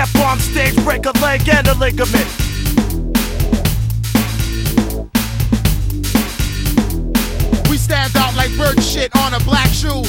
step on stage, break a leg and a ligament. We stand out like bird shit on a black shoe.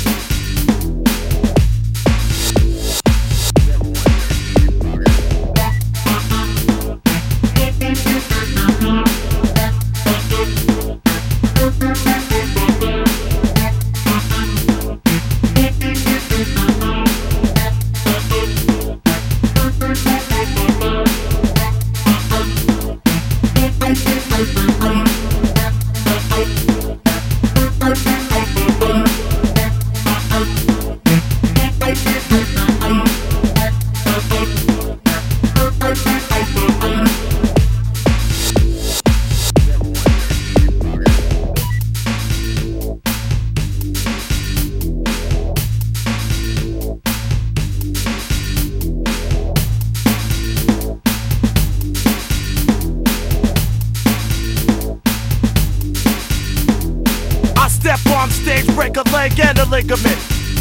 Step on stage, break a leg and a ligament.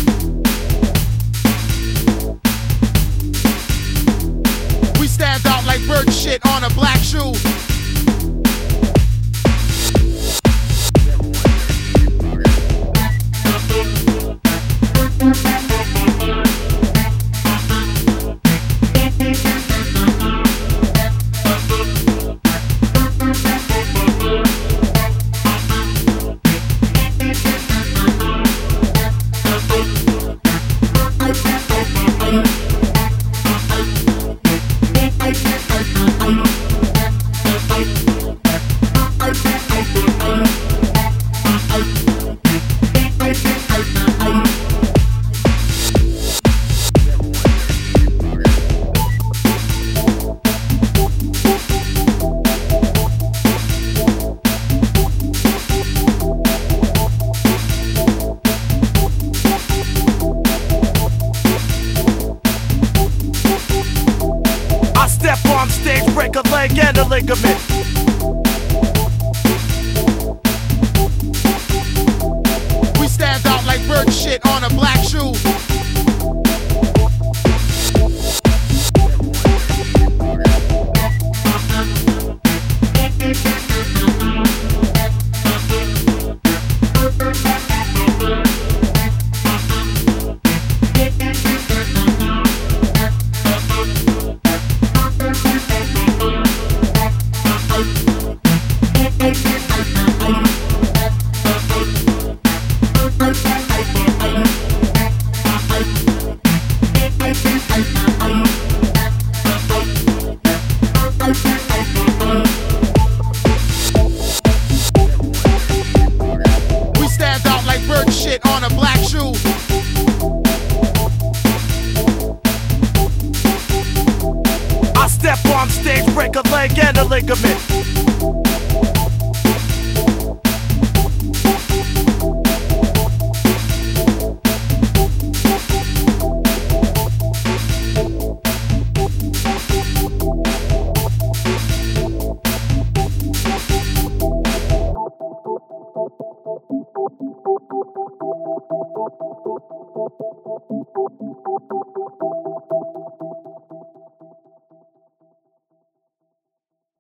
We stand out like bird shit on a black shoe. Step on stage, break a leg and a ligament. We stand out like bird shit on a black shoe. We stand out like bird shit on a black shoe. I step on stage, break a leg and a ligament.